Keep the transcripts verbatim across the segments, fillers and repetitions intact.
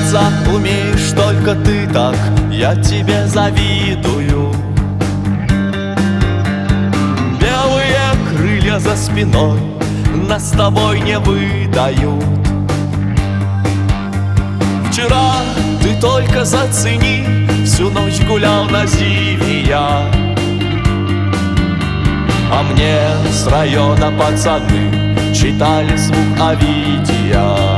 Смеяться умеешь только ты, так я тебе завидую. Белые крылья за спиной нас с тобой не выдают. Вчера ты только зацени, всю ночь гулял на зиве я, а мне с района пацаны читали звук Овидия.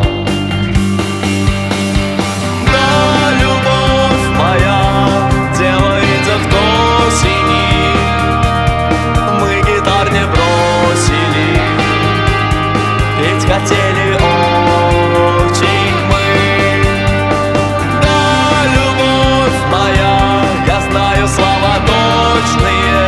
Да, любовь моя, дело идет к осени, мы гитар не бросили, петь хотели очень мы. Да, любовь моя, я знаю слова точные,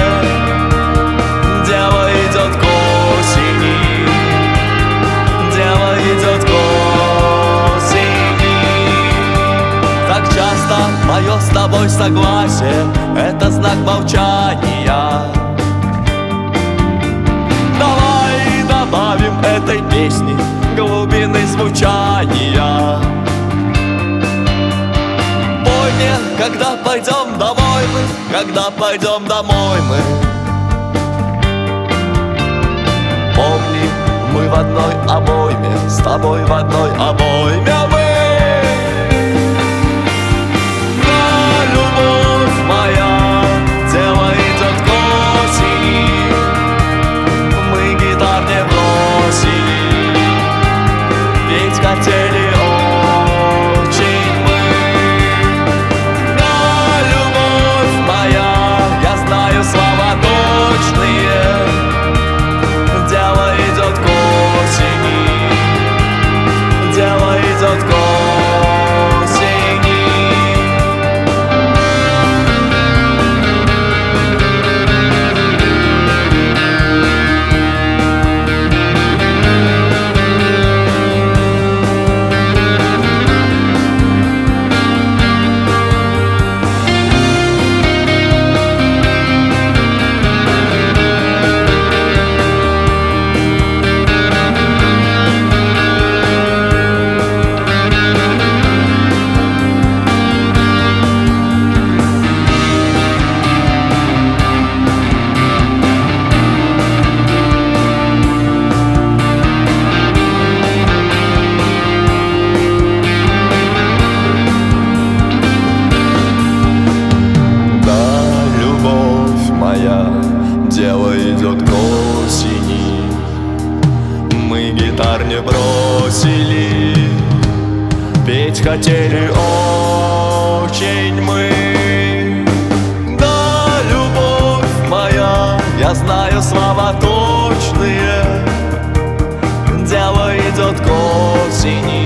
дело идет к осени, дело идет к осени. Так часто мое с тобой согласие — это знак молчания. Давай добавим этой песни глубины звучания. Пой мне, когда пойдем домой мы, когда пойдем домой мы. Помни, мы в одной обойме, с тобой в одной обойме мы. Да, любовь моя, дело идет к осени, мы гитар не бросили, петь хотели очень мы. Да, любовь моя, я знаю слова точные, дело идет к осени, дело идет к осени. Дело идет к осени, мы гитар не бросили, петь хотели очень мы. Да, любовь моя, я знаю слова точные, дело идет к осени,